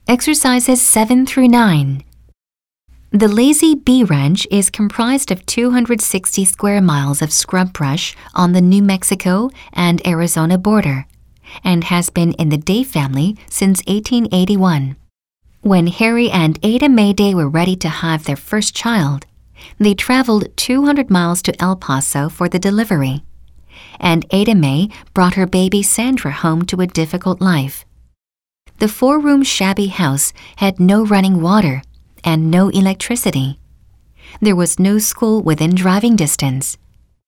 Exercises 7 through 9. The Lazy Bee Ranch is comprised of 260 square miles of scrub brush on the New Mexico and Arizona border, and has been in the Day family since 1881. When Harry and Ada May Day were ready to have their first child, they traveled 200 miles to El Paso for the delivery, and Ada May brought her baby Sandra home to a difficult life. The 4-room shabby house had no running water and no electricity. There was no school within driving distance.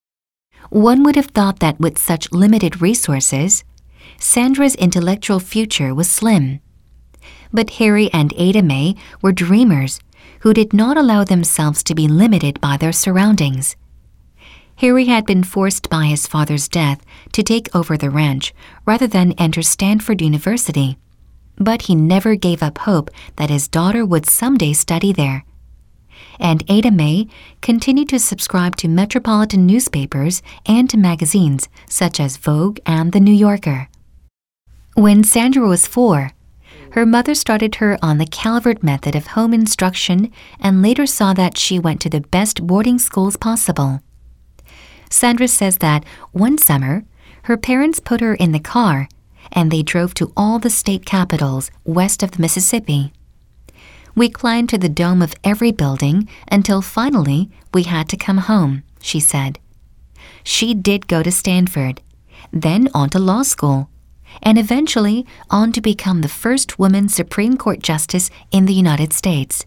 One would have thought that with such limited resources, Sandra's intellectual future was slim. But Harry and Ada May were dreamers who did not allow themselves to be limited by their surroundings. Harry had been forced by his father's death to take over the ranch rather than enter Stanford University, but he never gave up hope that his daughter would someday study there. And Ada May continued to subscribe to metropolitan newspapers and to magazines such as Vogue and The New Yorker. When Sandra was 4, her mother started her on the Calvert method of home instruction and later saw that she went to the best boarding schools possible. Sandra says that one summer, her parents put her in the car and they drove to all the state capitals west of the Mississippi. We climbed to the dome of every building until finally we had to come home, she said. She did go to Stanford, then on to law school, and eventually on to become the first woman Supreme Court Justice in the United States.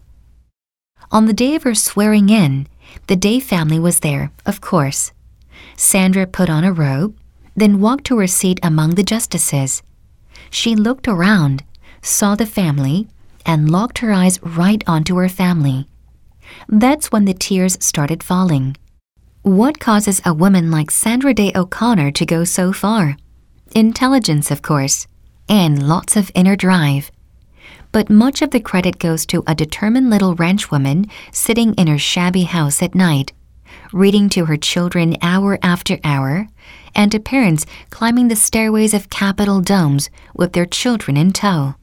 On the day of her swearing in, the Day family was there, of course. Sandra put on a robe, then walked to her seat among the justices. She looked around, saw the family, and locked her eyes right onto her family. That's when the tears started falling. What causes a woman like Sandra Day O'Connor to go so far? Intelligence, of course, and lots of inner drive. But much of the credit goes to a determined little ranchwoman sitting in her shabby house at night, reading to her children hour after hour, and to parents climbing the stairways of Capitol domes with their children in tow.